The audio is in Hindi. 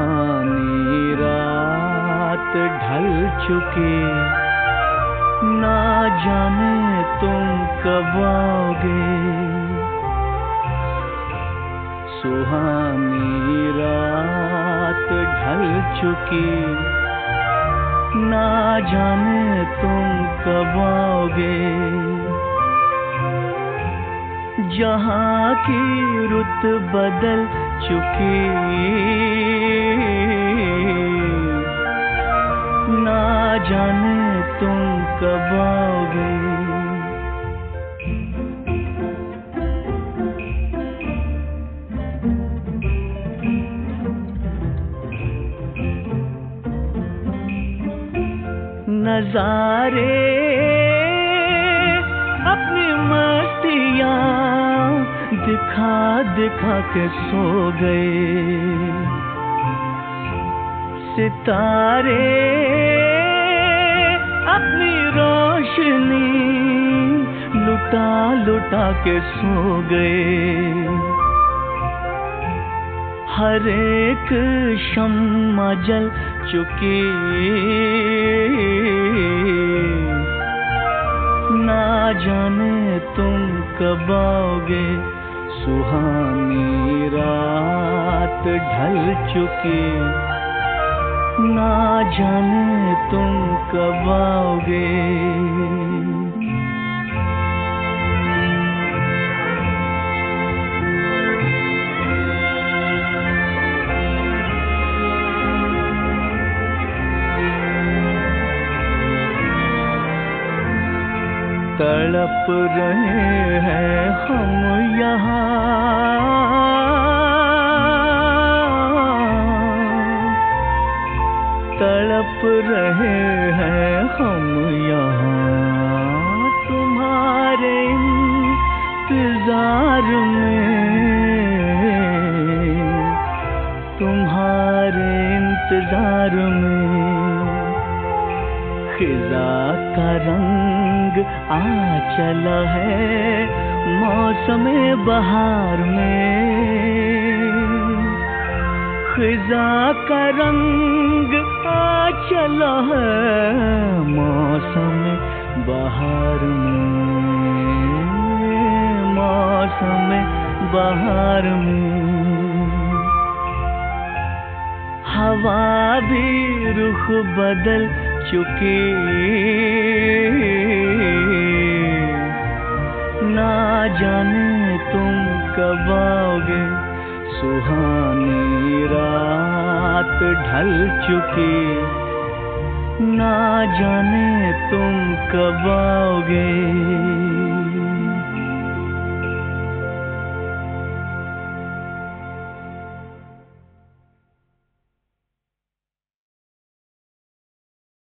सुहानी रात ढल चुकी, ना जाने तुम कब आओगे। सुहानी रात ढल चुकी, ना जाने तुम कब आओगे। जहाँ की रुत बदल चुकी, ना जाने तुम कब आओगे। नजारे अपनी मस्तियाँ दिखा दिखा के सो गए। सितारे अपनी रोशनी लुटा लुटा के सो गए। हर एक शम्मा जल चुकी, ना जाने तुम कब आओगे। सुहानी रात ढल चुकी, ना जाने तुम कब आओगे। तड़प रहे हैं हम यहाँ, तड़प रहे हैं हम यहाँ तुम्हारे इंतजार में, तुम्हारे इंतजार में। खिजा का रंग आ चला है मौसम बहार में। खिजा का रंग आ चला है मौसम बहार में, मौसम बहार में। हवा भी रुख बदल चुकी, ना जाने तुम कब आओगे। सुहानी रात ढल चुकी, ना जाने तुम कब आओगे।